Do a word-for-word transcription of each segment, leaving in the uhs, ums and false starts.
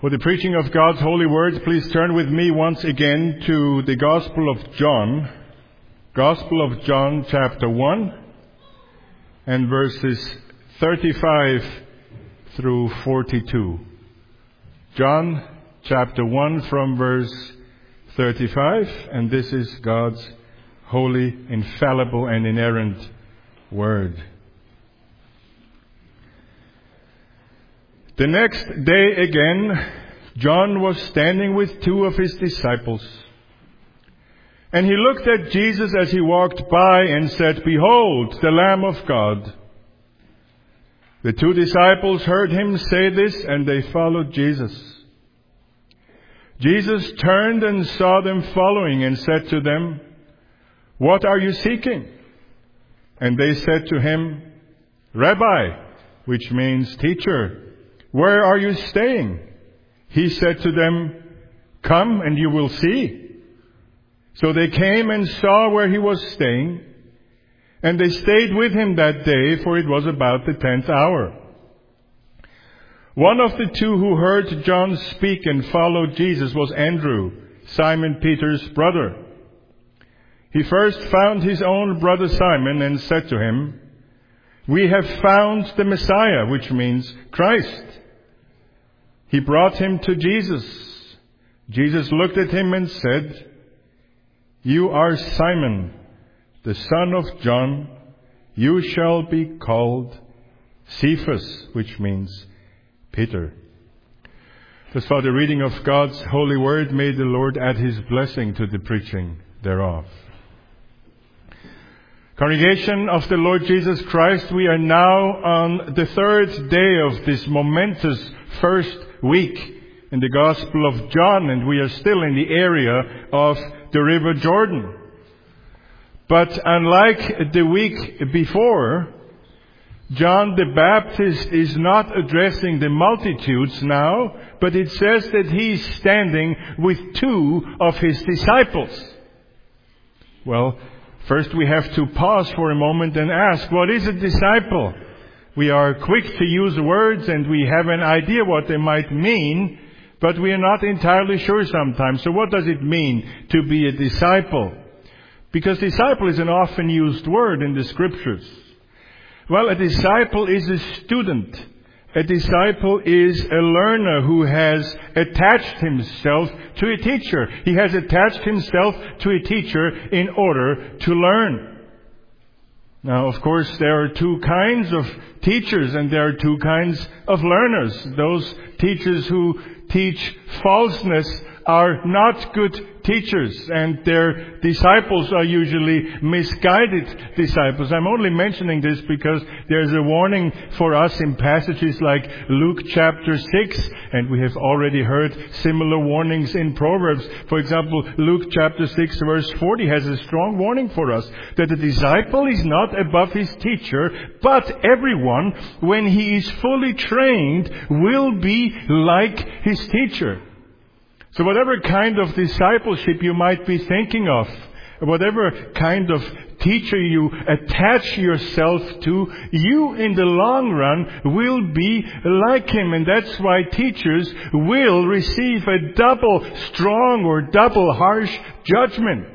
For the preaching of God's holy word, please turn with me once again to the Gospel of John. Gospel of John, chapter one, and verses thirty-five through forty-two. John, chapter one, from verse thirty-five, and this is God's holy, infallible, and inerrant word. The next day again, John was standing with two of his disciples. And he looked at Jesus as he walked by and said, "Behold, the Lamb of God." The two disciples heard him say this, and they followed Jesus. Jesus turned and saw them following and said to them, "What are you seeking?" And they said to him, "Rabbi," which means teacher, "where are you staying?" He said to them, "Come and you will see." So they came and saw where he was staying, and they stayed with him that day, for it was about the tenth hour. One of the two who heard John speak and followed Jesus was Andrew, Simon Peter's brother. He first found his own brother Simon and said to him, "We have found the Messiah," which means Christ. He brought him to Jesus. Jesus looked at him and said, "You are Simon, the son of John. You shall be called Cephas," which means Peter. Thus far the reading of God's holy word. May the Lord add his blessing to the preaching thereof. Congregation of the Lord Jesus Christ, we are now on the third day of this momentous first week in the Gospel of John, and we are still in the area of the River Jordan. But unlike the week before, John the Baptist is not addressing the multitudes now, but it says that he is standing with two of his disciples. Well, first we have to pause for a moment and ask, what is a disciple? We are quick to use words and we have an idea what they might mean, but we are not entirely sure sometimes. So what does it mean to be a disciple? Because disciple is an often used word in the scriptures. Well, a disciple is a student. A disciple is a learner who has attached himself to a teacher. He has attached himself to a teacher in order to learn. Now, of course, there are two kinds of teachers and there are two kinds of learners. Those teachers who teach falseness are not good teachers, and their disciples are usually misguided disciples. I'm only mentioning this because there's a warning for us in passages like Luke chapter six, and we have already heard similar warnings in Proverbs. For example, Luke chapter six verse forty has a strong warning for us that the disciple is not above his teacher, but everyone, when he is fully trained, will be like his teacher. So whatever kind of discipleship you might be thinking of, whatever kind of teacher you attach yourself to, you in the long run will be like him. And that's why teachers will receive a double strong or double harsh judgment.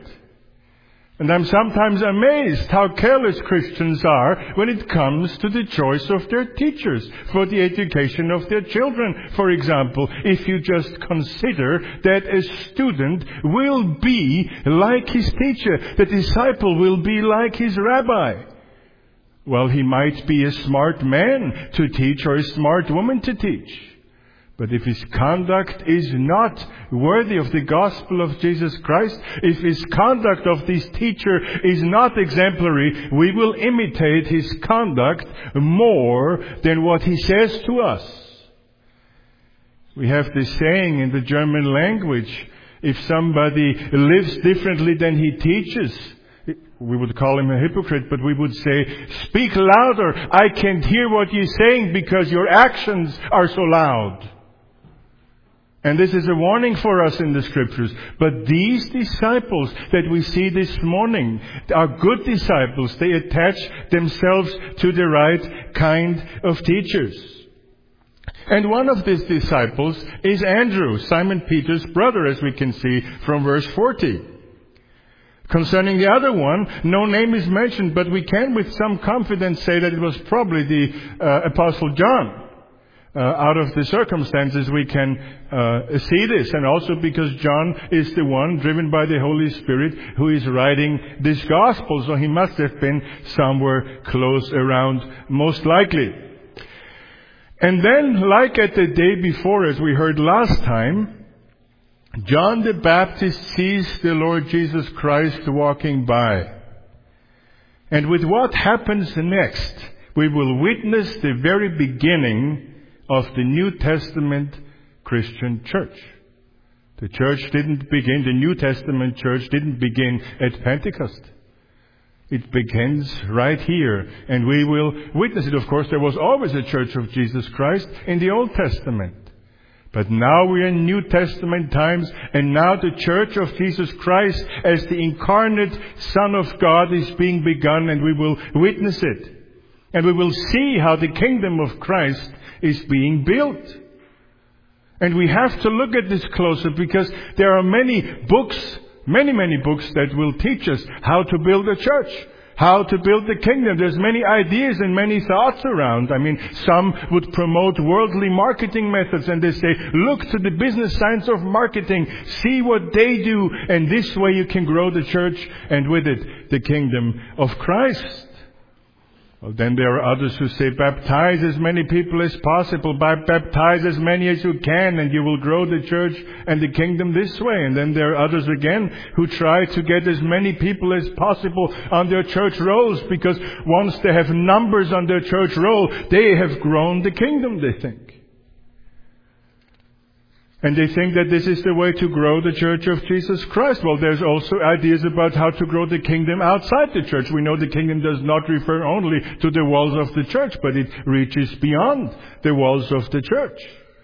And I'm sometimes amazed how careless Christians are when it comes to the choice of their teachers for the education of their children. For example, if you just consider that a student will be like his teacher, the disciple will be like his rabbi. Well, he might be a smart man to teach or a smart woman to teach. But if his conduct is not worthy of the gospel of Jesus Christ, if his conduct of this teacher is not exemplary, we will imitate his conduct more than what he says to us. We have this saying in the German language, if somebody lives differently than he teaches, we would call him a hypocrite, but we would say, "Speak louder, I can't hear what you're saying because your actions are so loud." And this is a warning for us in the scriptures. But these disciples that we see this morning are good disciples. They attach themselves to the right kind of teachers. And one of these disciples is Andrew, Simon Peter's brother, as we can see from verse forty. Concerning the other one, no name is mentioned, but we can with some confidence say that it was probably the uh, Apostle John. Uh, out of the circumstances we can uh, see this, and also because John is the one driven by the Holy Spirit who is writing this gospel, so he must have been somewhere close around, most likely. And then, like at the day before, as we heard last time, John the Baptist sees the Lord Jesus Christ walking by. And with what happens next, we will witness the very beginning of the New Testament Christian church. The church didn't begin, the New Testament church didn't begin at Pentecost. It begins right here, and we will witness it. Of course, there was always a church of Jesus Christ in the Old Testament. But now we are in New Testament times, and now the church of Jesus Christ as the incarnate Son of God is being begun, and we will witness it. And we will see how the kingdom of Christ is being built. And we have to look at this closer, because there are many books, many, many books that will teach us how to build a church, how to build the kingdom. There's many ideas and many thoughts around. I mean, some would promote worldly marketing methods, and they say, look to the business science of marketing, see what they do, and this way you can grow the church, and with it, the kingdom of Christ. Well, then there are others who say, baptize as many people as possible, baptize as many as you can, and you will grow the church and the kingdom this way. And then there are others again who try to get as many people as possible on their church rolls, because once they have numbers on their church roll, they have grown the kingdom, they think. And they think that this is the way to grow the church of Jesus Christ. Well, there's also ideas about how to grow the kingdom outside the church. We know the kingdom does not refer only to the walls of the church, but it reaches beyond the walls of the church.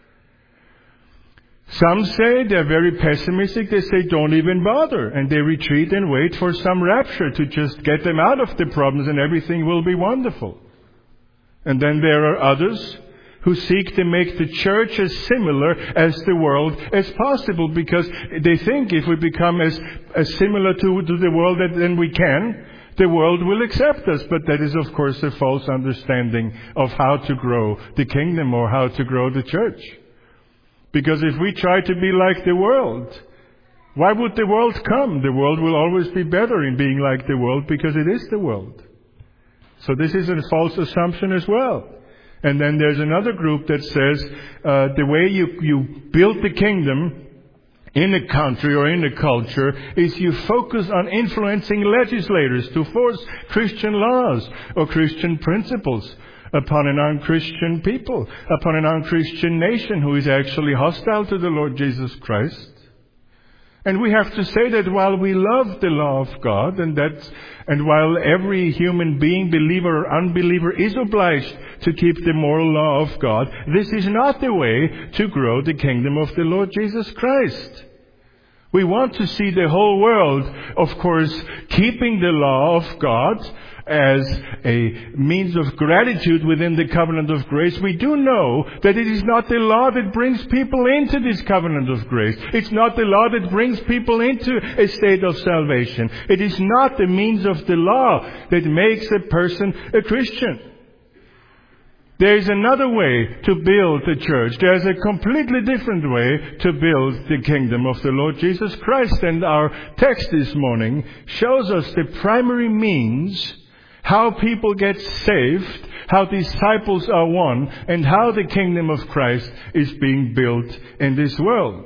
Some say, they're very pessimistic, they say don't even bother. And they retreat and wait for some rapture to just get them out of the problems, and everything will be wonderful. And then there are others who seek to make the church as similar as the world as possible, because they think if we become as, as similar to, to the world as then we can, the world will accept us. But that is, of course, a false understanding of how to grow the kingdom or how to grow the church. Because if we try to be like the world, why would the world come? The world will always be better in being like the world, because it is the world. So this is a false assumption as well. And then there's another group that says uh, the way you, you build the kingdom in a country or in a culture is you focus on influencing legislators to force Christian laws or Christian principles upon an unchristian people, upon an unchristian nation who is actually hostile to the Lord Jesus Christ. And we have to say that while we love the law of God, and that's, and while every human being, believer or unbeliever, is obliged to keep the moral law of God, this is not the way to grow the kingdom of the Lord Jesus Christ. We want to see the whole world, of course, keeping the law of God as a means of gratitude within the covenant of grace. We do know that it is not the law that brings people into this covenant of grace. It's not the law that brings people into a state of salvation. It is not the means of the law that makes a person a Christian. There is another way to build the church. There's a completely different way to build the kingdom of the Lord Jesus Christ. And our text this morning shows us the primary means how people get saved, how disciples are won, and how the kingdom of Christ is being built in this world.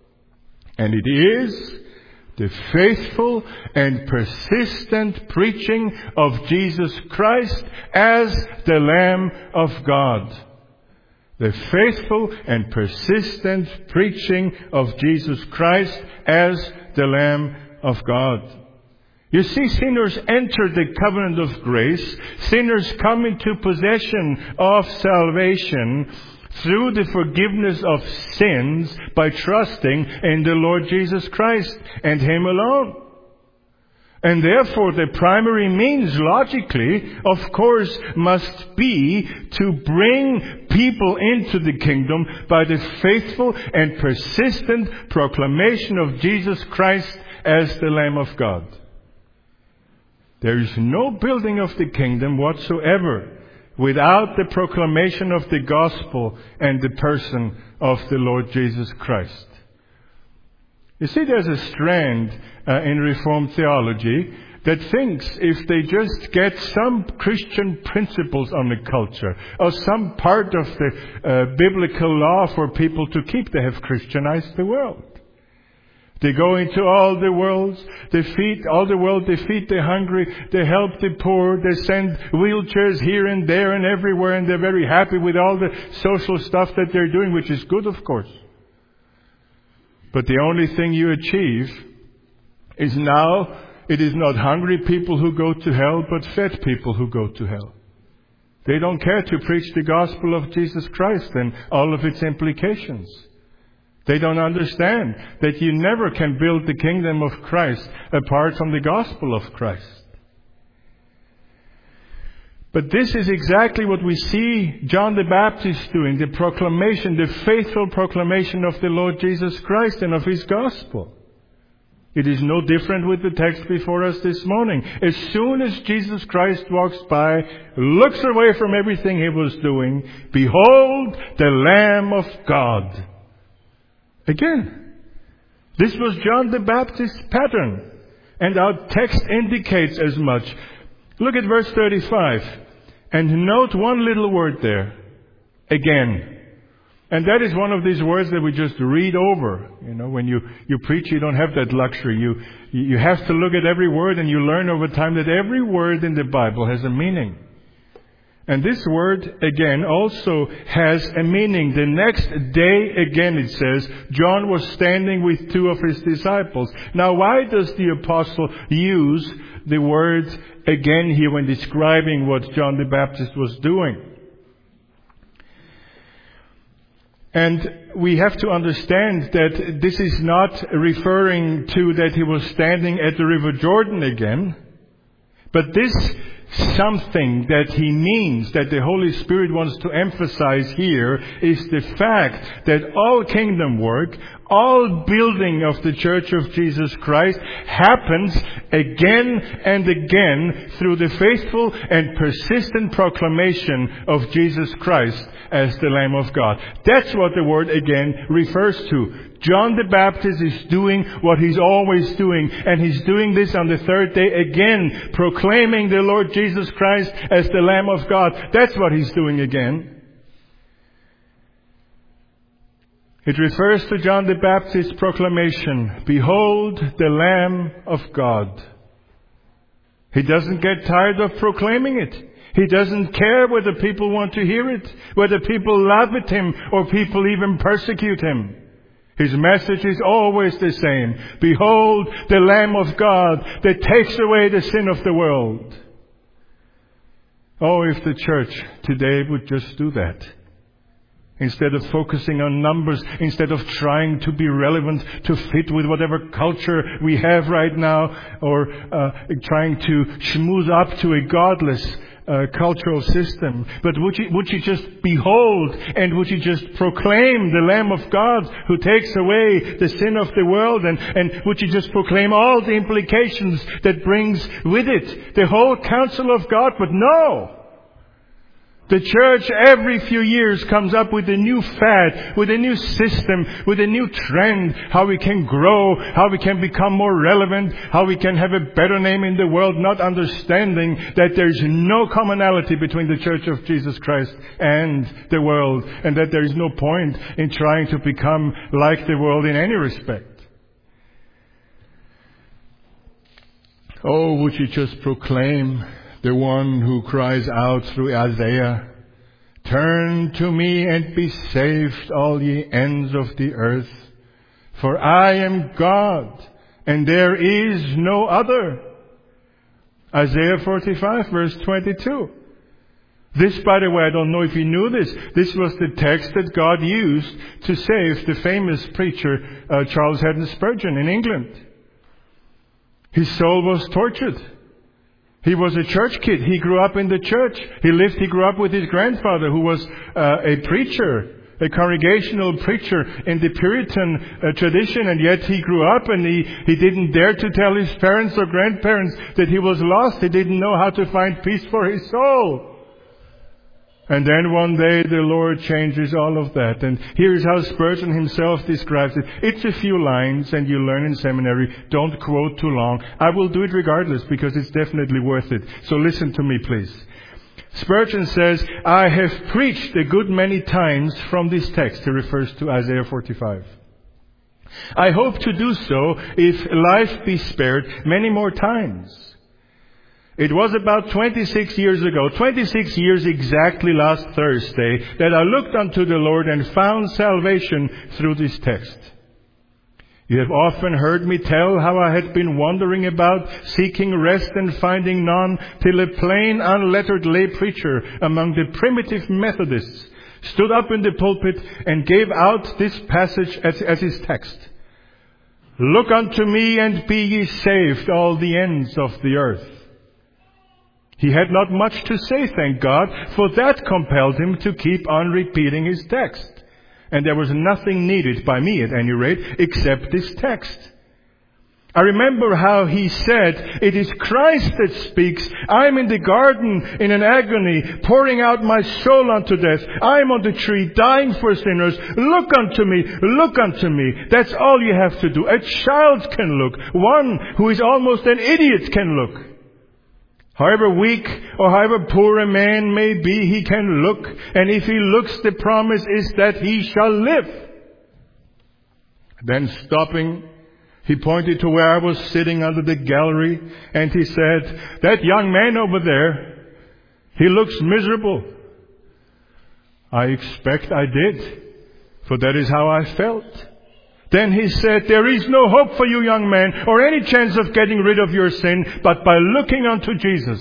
And it is the faithful and persistent preaching of Jesus Christ as the Lamb of God. The faithful and persistent preaching of Jesus Christ as the Lamb of God. You see, sinners enter the covenant of grace. Sinners come into possession of salvation through the forgiveness of sins by trusting in the Lord Jesus Christ and Him alone. And therefore the primary means, logically, of course, must be to bring people into the kingdom by the faithful and persistent proclamation of Jesus Christ as the Lamb of God. There is no building of the kingdom whatsoever without the proclamation of the gospel and the person of the Lord Jesus Christ. You see, there's a strand uh, in Reformed theology that thinks if they just get some Christian principles on the culture or some part of the uh, biblical law for people to keep, they have Christianized the world. They go into all the worlds, they feed all the world, they feed the hungry, they help the poor, they send wheelchairs here and there and everywhere, and they're very happy with all the social stuff that they're doing, which is good, of course. But the only thing you achieve is now it is not hungry people who go to hell, but fed people who go to hell. They don't care to preach the gospel of Jesus Christ and all of its implications. They don't understand that you never can build the kingdom of Christ apart from the gospel of Christ. But this is exactly what we see John the Baptist doing, the proclamation, the faithful proclamation of the Lord Jesus Christ and of His gospel. It is no different with the text before us this morning. As soon as Jesus Christ walks by, looks away from everything He was doing, behold the Lamb of God. Again, this was John the Baptist's pattern, and our text indicates as much. Look at verse thirty-five. And note one little word there. Again. And that is one of these words that we just read over. You know, when you, you preach, you don't have that luxury. You, you have to look at every word, and you learn over time that every word in the Bible has a meaning. And this word, again, also has a meaning. The next day, again, it says, John was standing with two of his disciples. Now, why does the apostle use the word again here when describing what John the Baptist was doing? And we have to understand that this is not referring to that he was standing at the River Jordan again, but this something that he means, that the Holy Spirit wants to emphasize here, is the fact that all kingdom work, all building of the Church of Jesus Christ happens again and again through the faithful and persistent proclamation of Jesus Christ as the Lamb of God. That's what the word again refers to. John the Baptist is doing what he's always doing, and he's doing this on the third day again, proclaiming the Lord Jesus Christ as the Lamb of God. That's what he's doing again. It refers to John the Baptist's proclamation, behold the Lamb of God. He doesn't get tired of proclaiming it. He doesn't care whether people want to hear it, whether people laugh at him or people even persecute him. His message is always the same. Behold the Lamb of God that takes away the sin of the world. Oh, if the church today would just do that. Instead of focusing on numbers, instead of trying to be relevant to fit with whatever culture we have right now, or uh, trying to schmooze up to a godless uh, cultural system. But would you, would you just behold and would you just proclaim the Lamb of God who takes away the sin of the world, and, and would you just proclaim all the implications that brings with it, the whole counsel of God? But no! The church every few years comes up with a new fad, with a new system, with a new trend, how we can grow, how we can become more relevant, how we can have a better name in the world, not understanding that there is no commonality between the Church of Jesus Christ and the world, and that there is no point in trying to become like the world in any respect. Oh, would you just proclaim the one who cries out through Isaiah, turn to me and be saved, all ye ends of the earth. For I am God, and there is no other. Isaiah forty-five, verse twenty-two. This, by the way, I don't know if you knew this, this was the text that God used to save the famous preacher uh, Charles Haddon Spurgeon in England. His soul was tortured. He was a church kid. He grew up in the church. He lived, he grew up with his grandfather who was uh, a preacher, a congregational preacher in the Puritan uh, tradition, and yet he grew up and he, he didn't dare to tell his parents or grandparents that he was lost. He didn't know how to find peace for his soul. And then one day the Lord changes all of that. And here's how Spurgeon himself describes it. It's a few lines and you learn in seminary. Don't quote too long. I will do it regardless because it's definitely worth it. So listen to me, please. Spurgeon says, I have preached a good many times from this text. He refers to Isaiah forty-five. I hope to do so, if life be spared, many more times. It was about twenty-six years ago, twenty-six years exactly last Thursday, that I looked unto the Lord and found salvation through this text. You have often heard me tell how I had been wandering about, seeking rest and finding none, till a plain, unlettered lay preacher among the primitive Methodists stood up in the pulpit and gave out this passage as, as his text. Look unto me and be ye saved, all the ends of the earth. He had not much to say, thank God, for that compelled him to keep on repeating his text. And there was nothing needed, by me at any rate, except this text. I remember how he said, it is Christ that speaks. I'm in the garden in an agony, pouring out my soul unto death. I'm on the tree, dying for sinners. Look unto me, look unto me. That's all you have to do. A child can look. One who is almost an idiot can look. However weak or however poor a man may be, he can look. And if he looks, the promise is that he shall live. Then stopping, he pointed to where I was sitting under the gallery, and he said, that young man over there, he looks miserable. I expect I did, for that is how I felt. Then he said, there is no hope for you, young man, or any chance of getting rid of your sin, but by looking unto Jesus.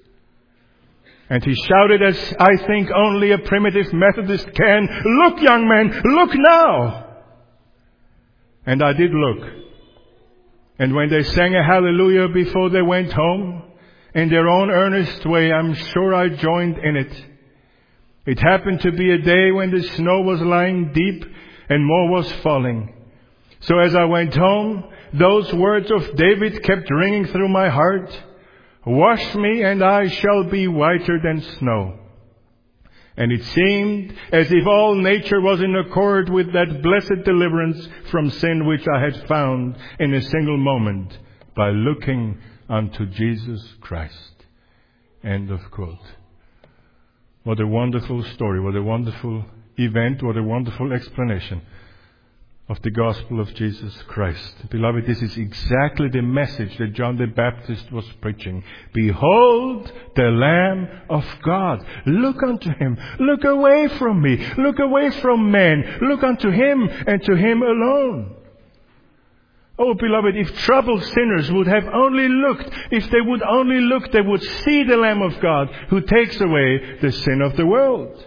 And he shouted, as I think only a primitive Methodist can, look, young man, look now. And I did look. And when they sang a hallelujah before they went home, in their own earnest way, I'm sure I joined in it. It happened to be a day when the snow was lying deep and more was falling. So as I went home, those words of David kept ringing through my heart. Wash me and I shall be whiter than snow. And it seemed as if all nature was in accord with that blessed deliverance from sin which I had found in a single moment by looking unto Jesus Christ. End of quote. What a wonderful story, what a wonderful event, what a wonderful explanation of the gospel of Jesus Christ. Beloved, this is exactly the message that John the Baptist was preaching. Behold the Lamb of God. Look unto Him. Look away from me. Look away from man. Look unto Him and to Him alone. Oh, beloved, if troubled sinners would have only looked, if they would only look, they would see the Lamb of God who takes away the sin of the world.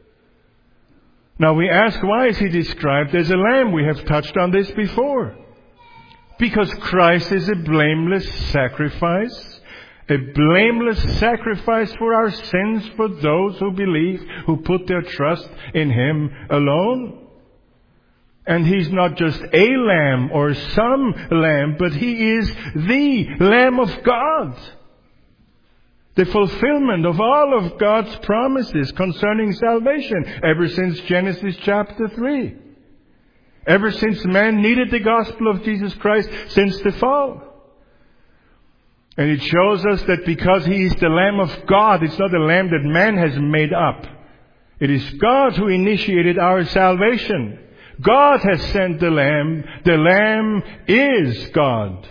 Now we ask, why is He described as a lamb? We have touched on this before. Because Christ is a blameless sacrifice. A blameless sacrifice for our sins, for those who believe, who put their trust in Him alone. And He's not just a lamb or some lamb, but He is the Lamb of God. The fulfillment of all of God's promises concerning salvation ever since Genesis chapter three. Ever since man needed the gospel of Jesus Christ since the fall. And it shows us that because He is the Lamb of God, it's not a lamb that man has made up. It is God who initiated our salvation. God has sent the Lamb. The Lamb is God.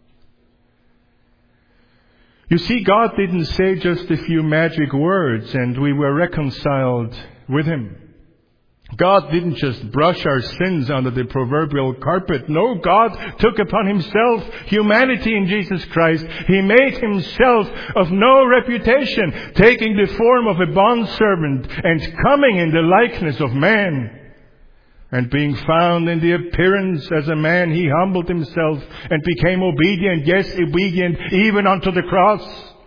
You see, God didn't say just a few magic words and we were reconciled with Him. God didn't just brush our sins under the proverbial carpet. No, God took upon Himself humanity in Jesus Christ. He made Himself of no reputation, taking the form of a bondservant and coming in the likeness of man. And being found in the appearance as a man, he humbled himself and became obedient, yes, obedient even unto the cross.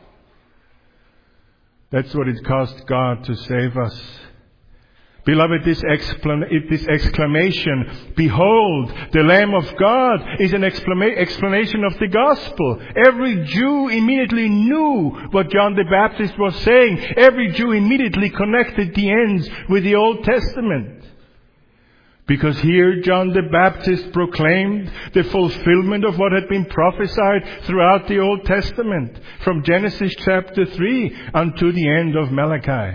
That's what it cost God to save us. Beloved, this, exclam- this exclamation, "Behold, the Lamb of God," is an exclama- explanation of the gospel. Every Jew immediately knew what John the Baptist was saying. Every Jew immediately connected the ends with the Old Testament. Because here John the Baptist proclaimed the fulfillment of what had been prophesied throughout the Old Testament, from Genesis chapter three unto the end of Malachi.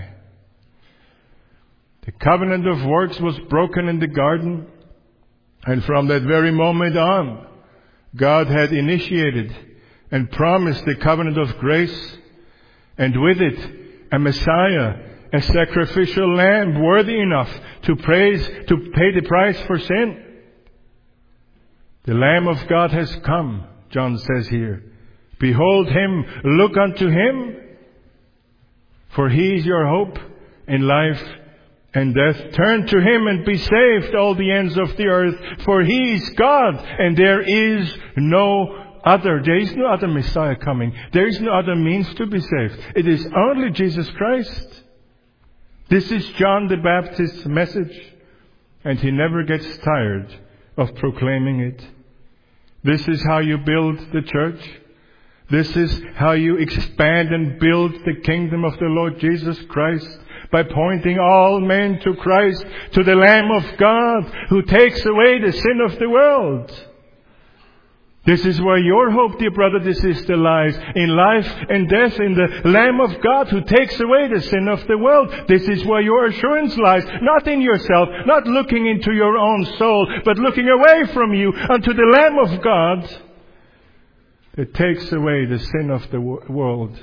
The covenant of works was broken in the garden, and from that very moment on, God had initiated and promised the covenant of grace, and with it a Messiah, a sacrificial lamb worthy enough to praise, to pay the price for sin. The Lamb of God has come, John says here. Behold him, look unto him, for he is your hope in life and death. Turn to him and be saved, all the ends of the earth, for he is God, and there is no other. There is no other Messiah coming. There is no other means to be saved. It is only Jesus Christ. This is John the Baptist's message, and he never gets tired of proclaiming it. This is how you build the church. This is how you expand and build the kingdom of the Lord Jesus Christ, by pointing all men to Christ, to the Lamb of God who takes away the sin of the world. This is where your hope, dear brother, dear sister, lies. In life and death, in the Lamb of God who takes away the sin of the world. This is where your assurance lies. Not in yourself, not looking into your own soul, but looking away from you unto the Lamb of God that takes away the sin of the world.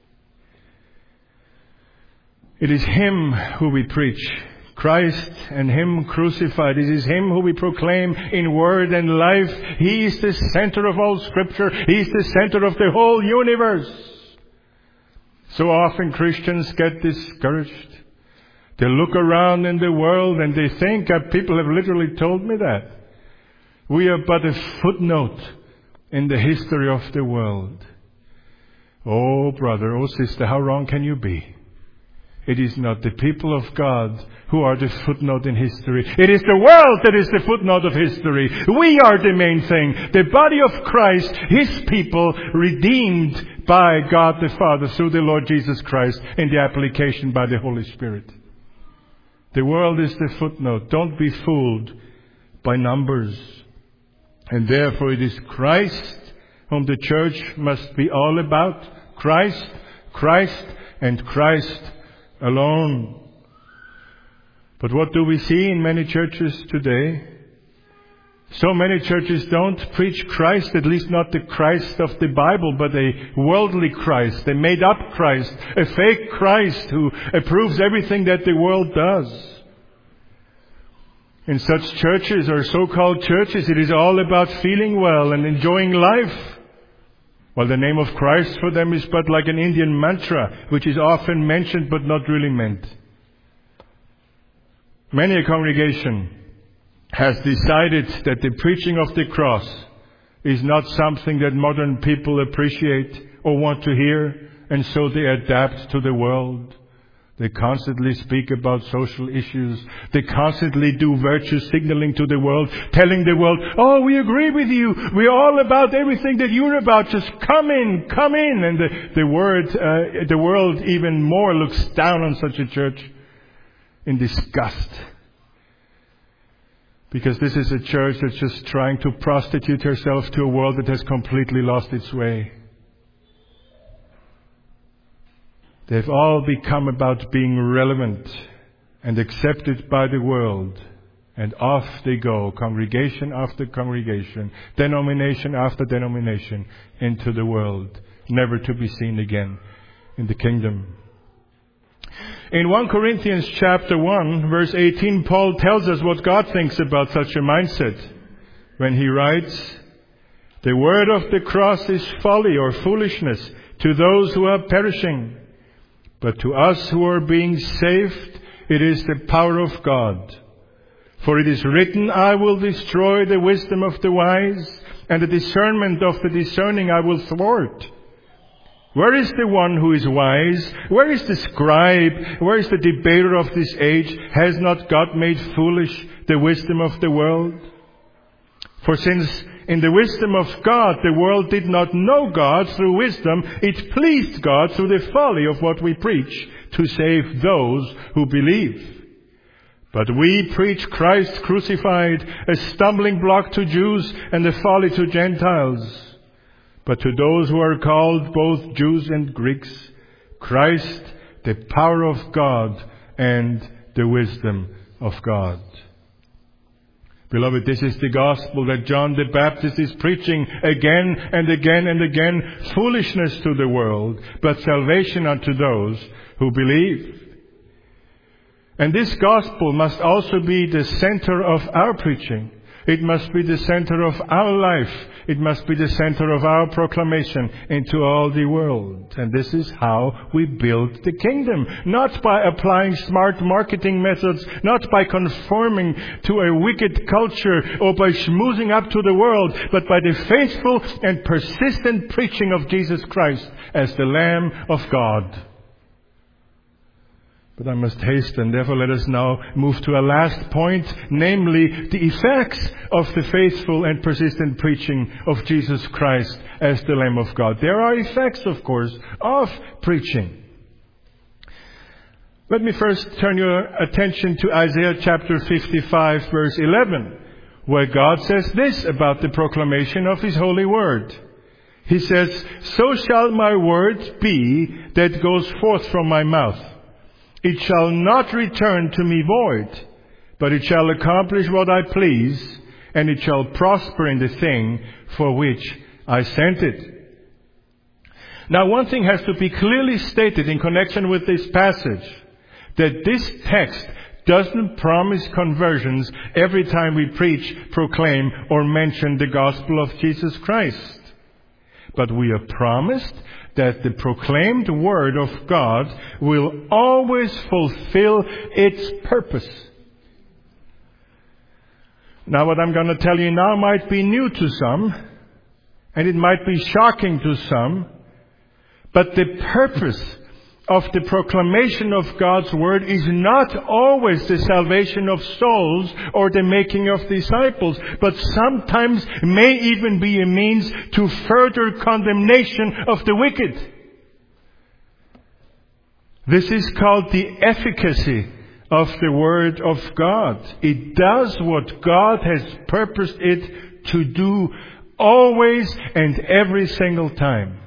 It is Him who we preach. Christ and Him crucified. It is Him who we proclaim in word and life. He is the center of all Scripture. He is the center of the whole universe. So often Christians get discouraged. They look around in the world and they think, uh, people have literally told me that, we are but a footnote in the history of the world. Oh brother, oh sister, how wrong can you be? It is not the people of God who are the footnote in history. It is the world that is the footnote of history. We are the main thing. The body of Christ, His people, redeemed by God the Father through the Lord Jesus Christ in the application by the Holy Spirit. The world is the footnote. Don't be fooled by numbers. And therefore it is Christ whom the church must be all about. Christ, Christ, and Christ alone. But what do we see in many churches today? So many churches don't preach Christ, at least not the Christ of the Bible, but a worldly Christ, a made-up Christ, a fake Christ who approves everything that the world does. In such churches or so-called churches, it is all about feeling well and enjoying life. While the name of Christ for them is but like an Indian mantra, which is often mentioned but not really meant. Many a congregation has decided that the preaching of the cross is not something that modern people appreciate or want to hear, and so they adapt to the world. They constantly speak about social issues. They constantly do virtue signaling to the world, telling the world, oh, we agree with you. We're all about everything that you're about. Just come in, come in. And the, the, word, uh, the world even more looks down on such a church in disgust. Because this is a church that's just trying to prostitute herself to a world that has completely lost its way. They've all become about being relevant and accepted by the world. And off they go, congregation after congregation, denomination after denomination, into the world, never to be seen again in the kingdom. In First Corinthians chapter one, verse eighteen, Paul tells us what God thinks about such a mindset when he writes, "The word of the cross is folly or foolishness to those who are perishing. But to us who are being saved, it is the power of God. For it is written, I will destroy the wisdom of the wise, and the discernment of the discerning I will thwart. Where is the one who is wise? Where is the scribe? Where is the debater of this age? Has not God made foolish the wisdom of the world? For since in the wisdom of God the world did not know God through wisdom, it pleased God through the folly of what we preach to save those who believe. But we preach Christ crucified, a stumbling block to Jews and a folly to Gentiles. But to those who are called, both Jews and Greeks, Christ, the power of God and the wisdom of God. Beloved, this is the gospel that John the Baptist is preaching again and again and again. Foolishness to the world, but salvation unto those who believe. And this gospel must also be the center of our preaching. It must be the center of our life. It must be the center of our proclamation into all the world. And this is how we build the kingdom. Not by applying smart marketing methods, not by conforming to a wicked culture or by schmoozing up to the world, but by the faithful and persistent preaching of Jesus Christ as the Lamb of God. But I must hasten, therefore let us now move to a last point, namely the effects of the faithful and persistent preaching of Jesus Christ as the Lamb of God. There are effects, of course, of preaching. Let me first turn your attention to Isaiah chapter fifty-five, verse eleven, where God says this about the proclamation of His holy word. He says, "So shall my word be that goes forth from my mouth. It shall not return to me void, but it shall accomplish what I please, and it shall prosper in the thing for which I sent it." Now, one thing has to be clearly stated in connection with this passage, that this text doesn't promise conversions every time we preach, proclaim, or mention the gospel of Jesus Christ. But we are promised that the proclaimed word of God will always fulfill its purpose. Now, what I'm going to tell you now might be new to some, and it might be shocking to some, but the purpose of the proclamation of God's word is not always the salvation of souls or the making of disciples, but sometimes may even be a means to further condemnation of the wicked. This is called the efficacy of the word of God. It does what God has purposed it to do always and every single time.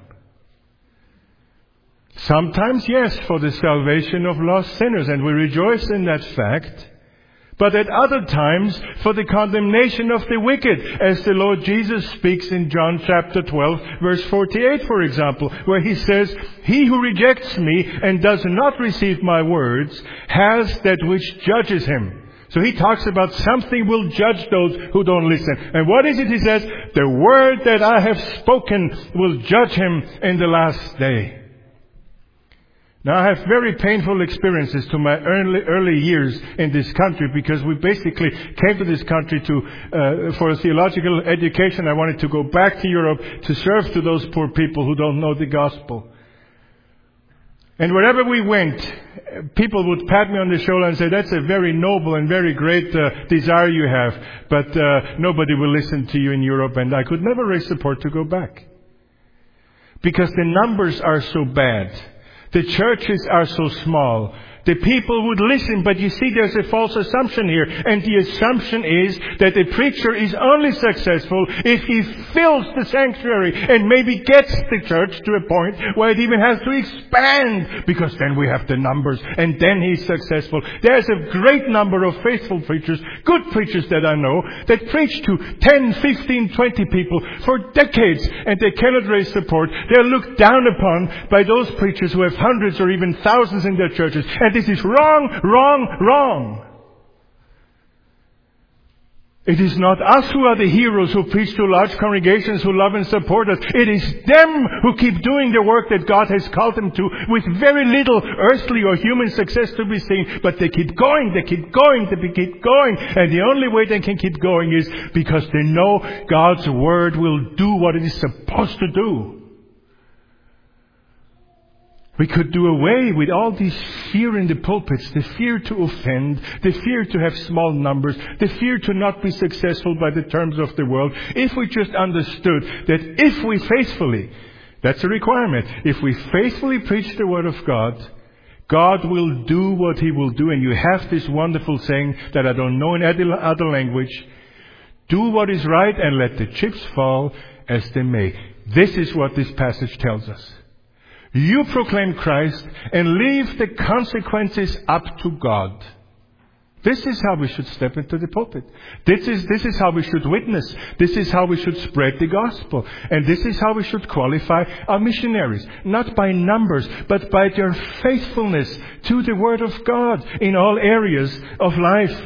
Sometimes, yes, for the salvation of lost sinners, and we rejoice in that fact. But at other times, for the condemnation of the wicked, as the Lord Jesus speaks in John chapter twelve, verse forty-eight, for example, where He says, "He who rejects me and does not receive my words has that which judges him." So He talks about something will judge those who don't listen. And what is it? He says, "The word that I have spoken will judge him in the last day." Now, I have very painful experiences to my early early years in this country, because we basically came to this country to uh, for a theological education. I wanted to go back to Europe to serve to those poor people who don't know the gospel. And wherever we went, people would pat me on the shoulder and say, "That's a very noble and very great uh, desire you have, but uh, nobody will listen to you in Europe." And I could never raise support to go back, because the numbers are so bad. The churches are so small. The people would listen, but you see there's a false assumption here. And the assumption is that a preacher is only successful if he fills the sanctuary and maybe gets the church to a point where it even has to expand, because then we have the numbers and then he's successful. There's a great number of faithful preachers, good preachers that I know, that preach to ten, fifteen, twenty people for decades, and they cannot raise support. They're looked down upon by those preachers who have hundreds or even thousands in their churches. And this is wrong, wrong, wrong. It is not us who are the heroes who preach to large congregations who love and support us. It is them who keep doing the work that God has called them to with very little earthly or human success to be seen. But they keep going, they keep going, they keep going. And the only way they can keep going is because they know God's Word will do what it is supposed to do. We could do away with all this fear in the pulpits, the fear to offend, the fear to have small numbers, the fear to not be successful by the terms of the world, if we just understood that if we faithfully, that's a requirement, if we faithfully preach the Word of God, God will do what He will do. And you have this wonderful saying that I don't know in other language, do what is right and let the chips fall as they may. This is what this passage tells us. You proclaim Christ and leave the consequences up to God. This is how we should step into the pulpit. This is, this is how we should witness. This is how we should spread the gospel. And this is how we should qualify our missionaries. Not by numbers, but by their faithfulness to the Word of God in all areas of life.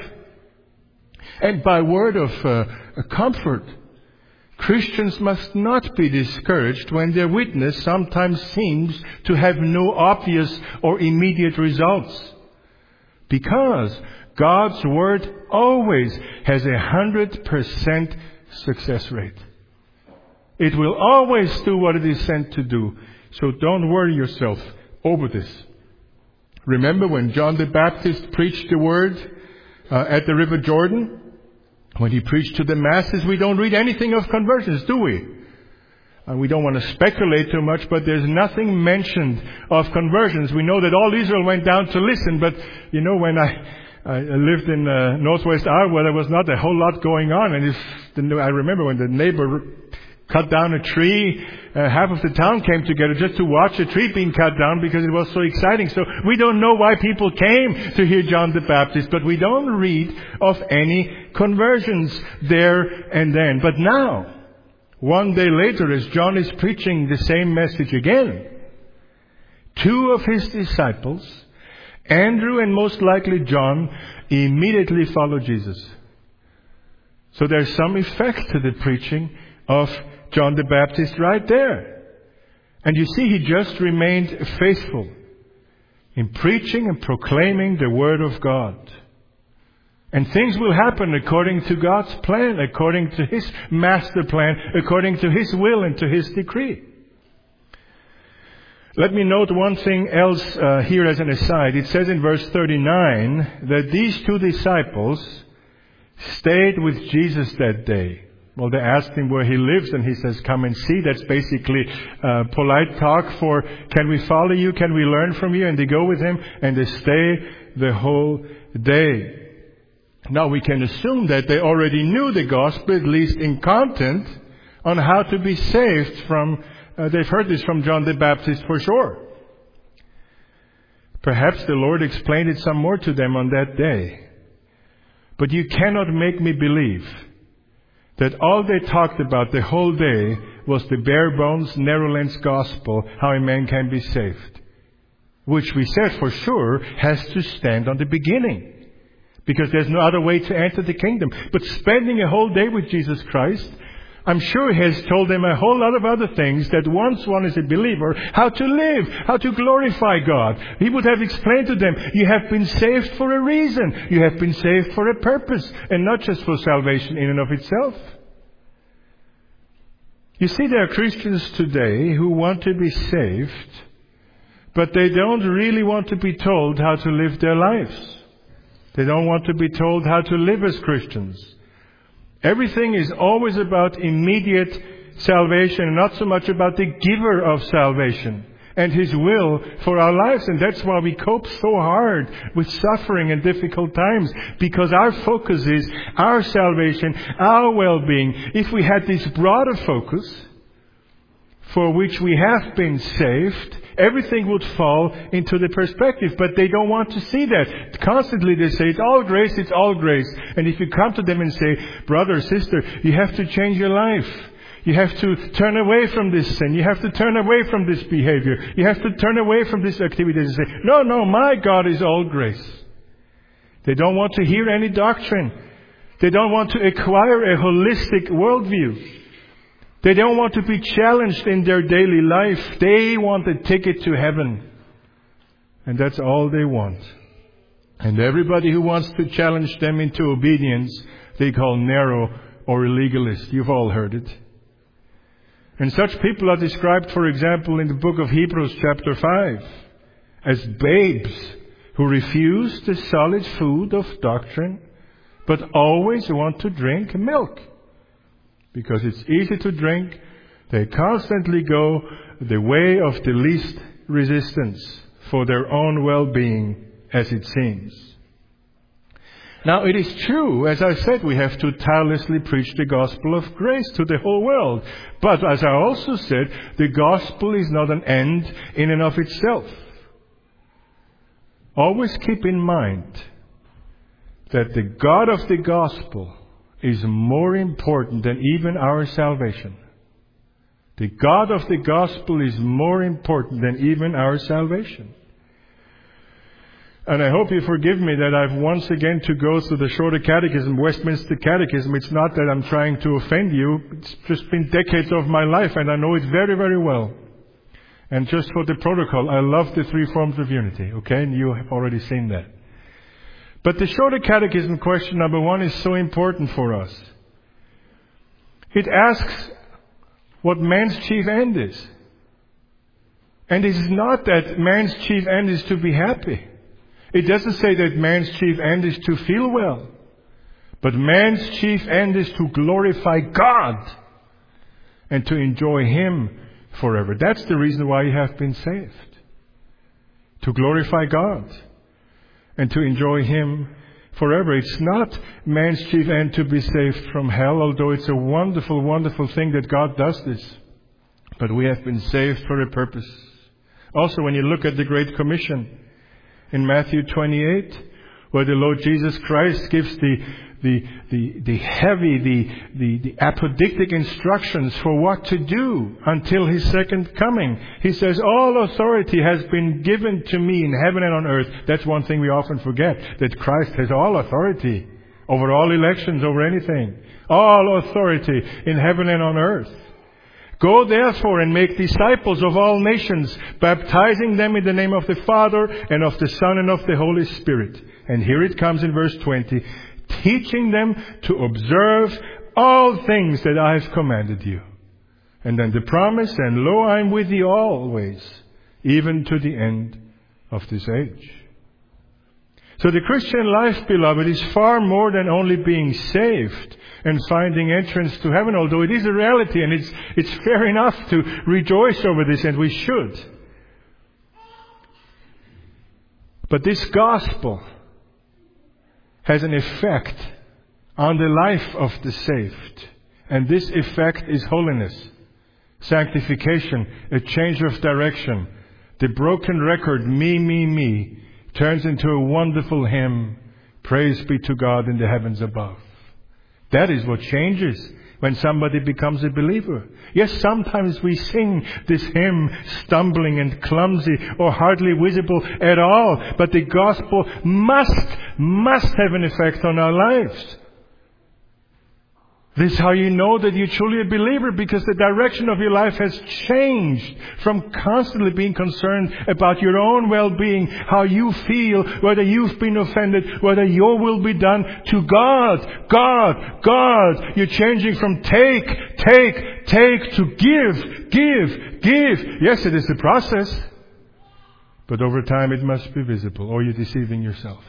And by word of uh, comfort. Christians must not be discouraged when their witness sometimes seems to have no obvious or immediate results. Because God's Word always has a hundred percent success rate. It will always do what it is sent to do. So don't worry yourself over this. Remember when John the Baptist preached the Word uh, at the River Jordan? When he preached to the masses, we don't read anything of conversions, do we? And we don't want to speculate too much, but there's nothing mentioned of conversions. We know that all Israel went down to listen, but you know, when I, I lived in uh, northwest Iowa, there was not a whole lot going on. And if the, I remember when the neighbor cut down a tree, uh, half of the town came together just to watch a tree being cut down because it was so exciting. So we don't know why people came to hear John the Baptist, but we don't read of any conversions there and then. But now, one day later, as John is preaching the same message again, two of his disciples, Andrew and most likely John, immediately follow Jesus. So there's some effect to the preaching of John the Baptist right there. And you see, he just remained faithful in preaching and proclaiming the Word of God. And things will happen according to God's plan, according to His master plan, according to His will and to His decree. Let me note one thing else uh, here as an aside. It says in verse thirty-nine that these two disciples stayed with Jesus that day. Well, they asked him where he lives, and he says, come and see. That's basically uh, polite talk for, can we follow you? Can we learn from you? And they go with him, and they stay the whole day. Now, we can assume that they already knew the gospel, at least in content, on how to be saved from, uh, they've heard this from John the Baptist for sure. Perhaps the Lord explained it some more to them on that day. But you cannot make me believe that all they talked about the whole day was the bare bones, narrow lens gospel, how a man can be saved. Which we said for sure has to stand on the beginning. Because there's no other way to enter the kingdom. But spending a whole day with Jesus Christ, I'm sure He has told them a whole lot of other things that once one is a believer, how to live, how to glorify God. He would have explained to them, you have been saved for a reason. You have been saved for a purpose, and not just for salvation in and of itself. You see, there are Christians today who want to be saved, but they don't really want to be told how to live their lives. They don't want to be told how to live as Christians. Everything is always about immediate salvation and not so much about the giver of salvation and His will for our lives. And that's why we cope so hard with suffering and difficult times, because our focus is our salvation, our well-being. If we had this broader focus for which we have been saved, everything would fall into the perspective. But they don't want to see that. Constantly they say, it's all grace, it's all grace. And if you come to them and say, brother or sister, you have to change your life. You have to turn away from this sin. You have to turn away from this behavior. You have to turn away from this activity. They say, no, no, my God is all grace. They don't want to hear any doctrine. They don't want to acquire a holistic worldview. They don't want to be challenged in their daily life. They want a ticket to heaven. And that's all they want. And everybody who wants to challenge them into obedience, they call narrow or a legalist. You've all heard it. And such people are described, for example, in the book of Hebrews chapter five, as babes who refuse the solid food of doctrine, but always want to drink milk. Because it's easy to drink, they constantly go the way of the least resistance for their own well-being, as it seems. Now, it is true, as I said, we have to tirelessly preach the gospel of grace to the whole world. But as I also said, the gospel is not an end in and of itself. Always keep in mind that the God of the gospel is more important than even our salvation. The God of the gospel is more important than even our salvation. And I hope you forgive me that I've once again to go through the Shorter Catechism, Westminster Catechism. It's not that I'm trying to offend you. It's just been decades of my life and I know it very, very well. And just for the protocol, I love the three forms of unity, okay? And you have already seen that. But the Shorter Catechism question number one is so important for us. It asks what man's chief end is. And it is not that man's chief end is to be happy. It doesn't say that man's chief end is to feel well. But man's chief end is to glorify God and to enjoy Him forever. That's the reason why you have been saved. To glorify God and to enjoy Him forever. It's not man's chief end to be saved from hell, although it's a wonderful, wonderful thing that God does this. But we have been saved for a purpose. Also, when you look at the Great Commission in Matthew twenty-eight, where the Lord Jesus Christ gives the the the, the heavy, the, the the apodictic instructions for what to do until His second coming. He says, all authority has been given to me in heaven and on earth. That's one thing we often forget, that Christ has all authority over all elections, over anything. All authority in heaven and on earth. Go therefore and make disciples of all nations, baptizing them in the name of the Father and of the Son and of the Holy Spirit. And here it comes in verse twenty. Teaching them to observe all things that I have commanded you. And then the promise, and lo, I am with you always, even to the end of this age. So the Christian life, beloved, is far more than only being saved and finding entrance to heaven, although it is a reality and it's, it's fair enough to rejoice over this, and we should. But this gospel has an effect on the life of the saved. And this effect is holiness, sanctification, a change of direction. The broken record, me, me, me, turns into a wonderful hymn, praise be to God in the heavens above. That is what changes when somebody becomes a believer. Yes, sometimes we sing this hymn stumbling and clumsy or hardly visible at all. But the gospel must, must have an effect on our lives. This is how you know that you're truly a believer, because the direction of your life has changed from constantly being concerned about your own well-being, how you feel, whether you've been offended, whether your will be done, to God, God, God. You're changing from take, take, take to give, give, give. Yes, it is a process, but over time it must be visible, or you're deceiving yourself.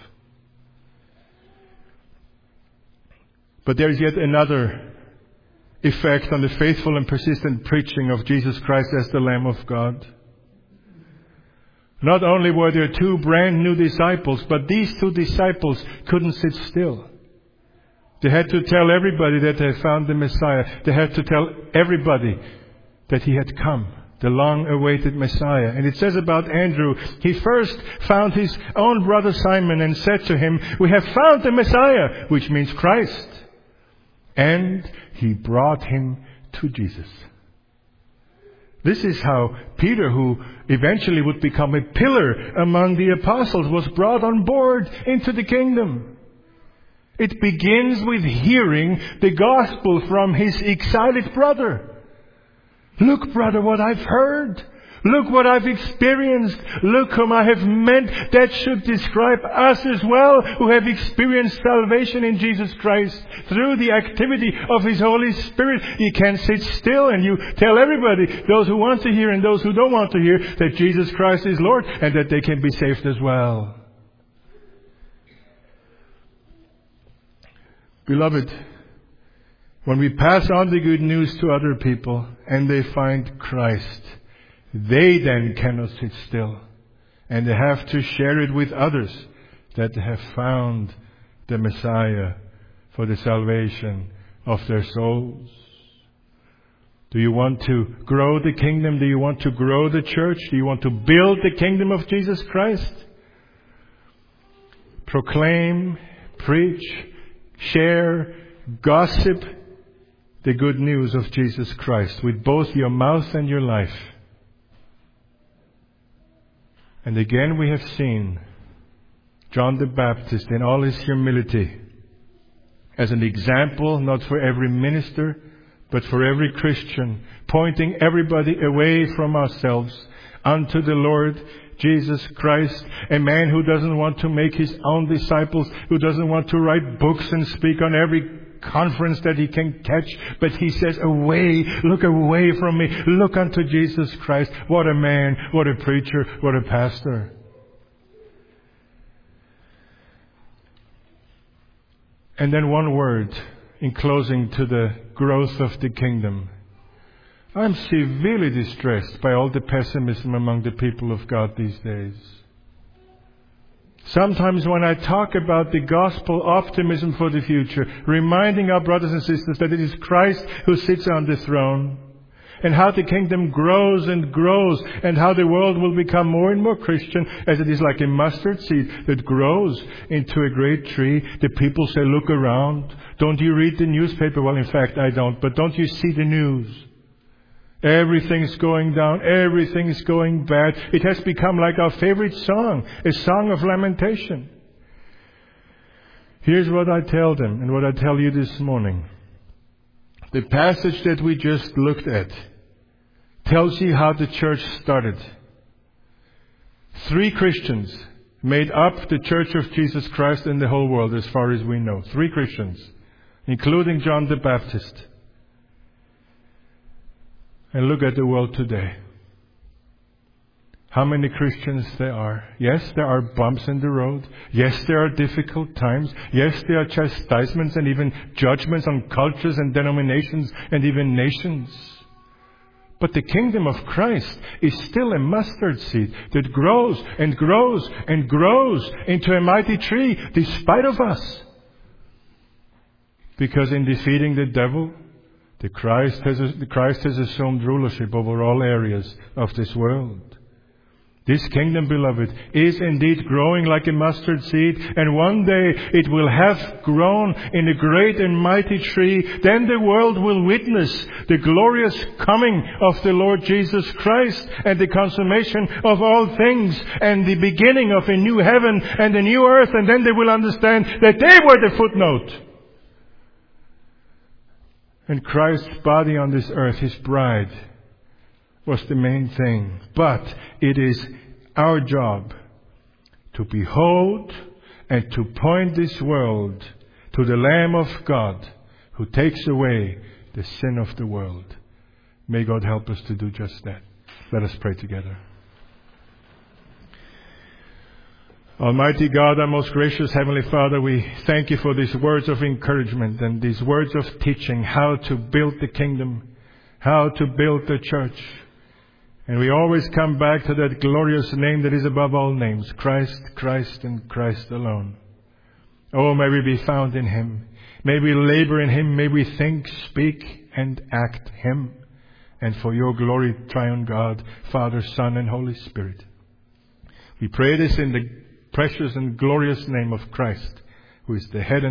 But there is yet another effect on the faithful and persistent preaching of Jesus Christ as the Lamb of God. Not only were there two brand new disciples, but these two disciples couldn't sit still. They had to tell everybody that they found the Messiah. They had to tell everybody that He had come, the long-awaited Messiah. And it says about Andrew, he first found his own brother Simon and said to him, "We have found the Messiah," which means Christ. And he brought him to Jesus. This is how Peter, who eventually would become a pillar among the apostles, was brought on board into the kingdom. It begins with hearing the gospel from his excited brother. Look, brother, what I've heard. Look what I've experienced. Look whom I have met. That should describe us as well, who have experienced salvation in Jesus Christ through the activity of His Holy Spirit. You can't sit still and you tell everybody, those who want to hear and those who don't want to hear, that Jesus Christ is Lord and that they can be saved as well. Beloved, when we pass on the good news to other people and they find Christ, they then cannot sit still, and they have to share it with others that they have found the Messiah for the salvation of their souls. Do you want to grow the kingdom? Do you want to grow the church? Do you want to build the kingdom of Jesus Christ? Proclaim, preach, share, gossip the good news of Jesus Christ with both your mouth and your life. And again we have seen John the Baptist in all his humility as an example, not for every minister, but for every Christian, pointing everybody away from ourselves unto the Lord Jesus Christ, a man who doesn't want to make his own disciples, who doesn't want to write books and speak on every conference that he can catch, but he says, away, look away from me, look unto Jesus Christ. What a man, what a preacher, what a pastor. And then one word in closing to the growth of the kingdom. I'm severely distressed by all the pessimism among the people of God these days. Sometimes when I talk about the gospel optimism for the future, reminding our brothers and sisters that it is Christ who sits on the throne, and how the kingdom grows and grows, and how the world will become more and more Christian, as it is like a mustard seed that grows into a great tree. The people say, look around. Don't you read the newspaper? Well, in fact, I don't. But don't you see the news? Everything's going down. Everything's going bad. It has become like our favorite song, a song of lamentation. Here's what I tell them and what I tell you this morning. The passage that we just looked at tells you how the church started. Three Christians made up the Church of Jesus Christ in the whole world, as far as we know. Three Christians, including John the Baptist. And look at the world today. How many Christians there are. Yes, there are bumps in the road. Yes, there are difficult times. Yes, there are chastisements and even judgments on cultures and denominations and even nations. But the kingdom of Christ is still a mustard seed that grows and grows and grows into a mighty tree despite of us. Because in defeating the devil, the Christ has, the Christ has assumed rulership over all areas of this world. This kingdom, beloved, is indeed growing like a mustard seed, and one day it will have grown in a great and mighty tree. Then the world will witness the glorious coming of the Lord Jesus Christ and the consummation of all things and the beginning of a new heaven and a new earth, and then they will understand that they were the footnote. And Christ's body on this earth, His bride, was the main thing. But it is our job to behold and to point this world to the Lamb of God who takes away the sin of the world. May God help us to do just that. Let us pray together. Almighty God, our most gracious Heavenly Father, we thank you for these words of encouragement and these words of teaching how to build the kingdom, how to build the church. And we always come back to that glorious name that is above all names, Christ, Christ, and Christ alone. Oh, may we be found in Him. May we labor in Him. May we think, speak, and act Him. And for your glory, triune God, Father, Son, and Holy Spirit. We pray this in the precious and glorious name of Christ, who is the head and